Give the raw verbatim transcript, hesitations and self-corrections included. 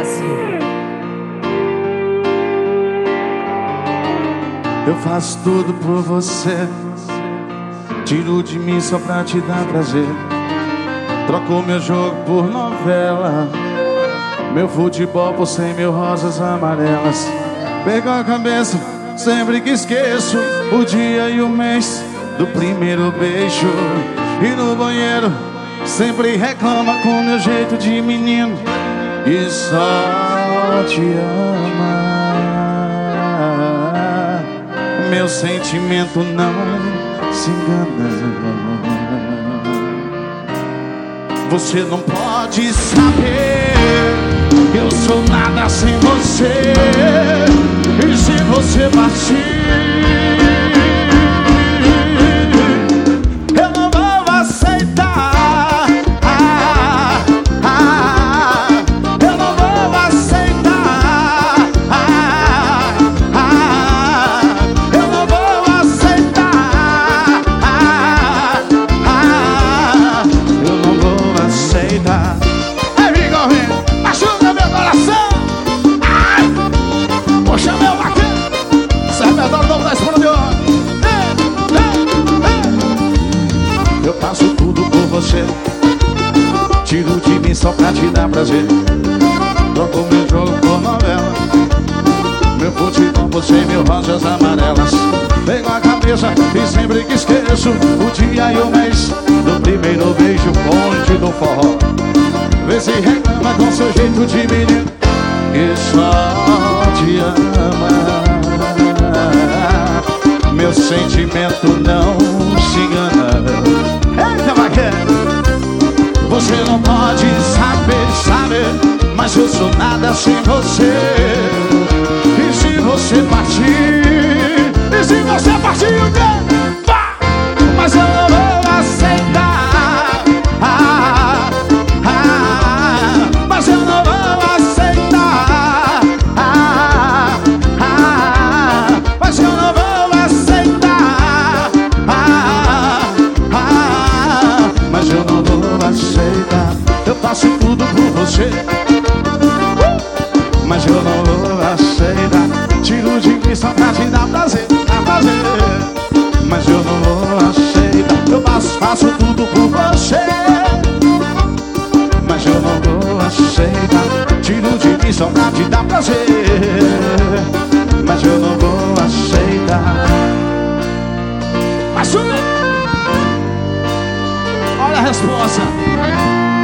Brasil. Eu faço tudo por você, tiro de mim só pra te dar prazer. Troco meu jogo por novela, meu futebol por cem mil rosas amarelas. Perco a cabeça sempre que esqueço o dia e o mês do primeiro beijo. E no banheiro sempre reclama com meu jeito de menino e só te ama. Meu sentimento não se engana. Você não pode saber que eu sou nada sem você. E se você partir, eu não vou aceitar. ah, ah, Eu não vou aceitar. ah, ah, Eu não vou aceitar. ah, ah, Eu não vou aceitar. Aí, Vigorrinho, machuca meu coração. Ai, poxa, meu vaqueiro, sabedor do da espada de ouro. Eu faço tudo por você, tiro de mim só pra te dar prazer. Troco meu jogo por novela, meu futebol por cem mil rosas amarelas. Pego a cabeça e sempre que esqueço o dia e o mês do primeiro beijo, ponte do forró. Vê se reclama com seu jeito de menino que só te ama. Meu sentimento não se engana. Eita, vaqueiro, você não pode saber, saber, mas eu sou nada sem você. E se você partir, e se você partir, o quê? Pá! Mas eu não vou aceitar. ah, ah, Mas eu não vou aceitar. ah, ah, Mas eu não vou aceitar. ah, ah, Mas eu não vou aceitar. Eu faço tudo por você, uh! mas eu não vou aceitar. Tiro de mim só pra te dar prazer, dar prazer. Mas eu não vou aceitar. Eu faço, faço tudo por você, mas eu não vou aceitar. Tiro de mim só pra te dar prazer, mas eu não vou aceitar. Mas olha a resposta.